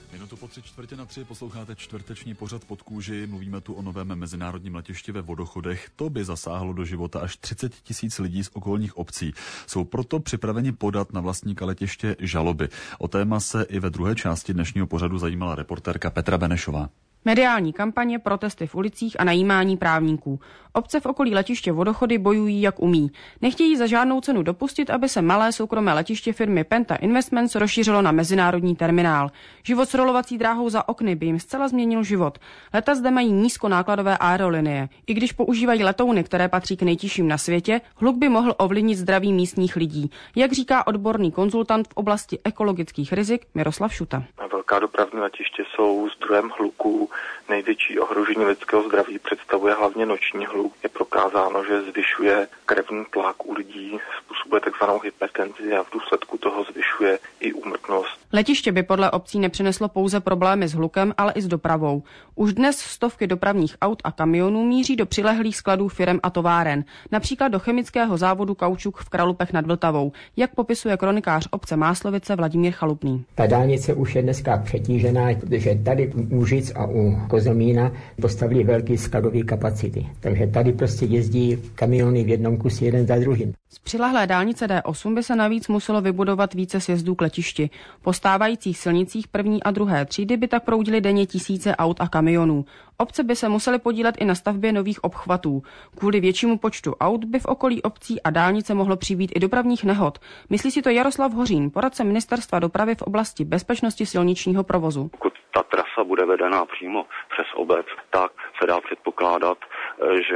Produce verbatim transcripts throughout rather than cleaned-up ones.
Minutu po tři čtvrtě na tři posloucháte čtvrteční pořad Pod kůži. Mluvíme tu o novém mezinárodním letišti ve Vodochodech. To by zasáhlo do života až třicet tisíc lidí z okolních obcí. Jsou proto připraveni podat na vlastníka letiště žaloby. O téma se i ve druhé části dnešního pořadu zajímala reportérka Petra Benešová. Mediální kampaně, protesty v ulicích a najímání právníků. Obce v okolí letiště Vodochody bojují, jak umí. Nechtějí za žádnou cenu dopustit, aby se malé soukromé letiště firmy Penta Investments rozšířilo na mezinárodní terminál. Život s rolovací dráhou za okny by jim zcela změnil život. Leta zde mají nízkonákladové aerolinie. I když používají letouny, které patří k nejtižším na světě, hluk by mohl ovlivnit zdraví místních lidí, jak říká odborný konzultant v oblasti ekologických rizik Miroslav Šuta. Velká dopravní letiště jsou zdrojem hluku. Největší ohrožení lidského zdraví představuje hlavně noční hluk. Je prokázáno, že zvyšuje krevní tlak u lidí, způsobuje takzvanou hypertenzi a v důsledku toho zvyšuje i úmrtnost. Letiště by podle obcí nepřineslo pouze problémy s hlukem, ale i s dopravou. Už dnes stovky dopravních aut a kamionů míří do přilehlých skladů firem a továren, například do chemického závodu Kaučuk v Kralupech nad Vltavou, jak popisuje kronikář obce Máslovice Vladimír Chalupný. Ta dálnice už je dneska přetížená, protože tady u Žic a u Kozomína postavili velké skladové kapacity. Takže tady prostě jezdí kamiony v jednom kuse jeden za druhým. Z přilehlé dálnice D osm by se navíc muselo vybudovat více sjezdů k letišti. Po stávajících silnicích první a druhé třídy by tak proudily denně tisíce aut a kamionů. Obce by se musely podílet i na stavbě nových obchvatů. Kvůli většímu počtu aut by v okolí obcí a dálnice mohlo přibýt i dopravních nehod. Myslí si to Jaroslav Hořín, poradce Ministerstva dopravy v oblasti bezpečnosti silničního provozu. Pokud ta trasa bude vedená přímo přes obec, tak se dá předpokládat, že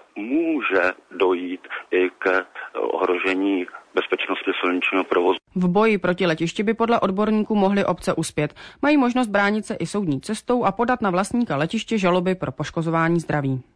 může dojít i ke ohrožení bezpečnosti silničního provozu. V boji proti letišti by podle odborníků mohly obce uspět. Mají možnost bránit se i soudní cestou a podat na vlastníka letiště žaloby pro poškozování zdraví.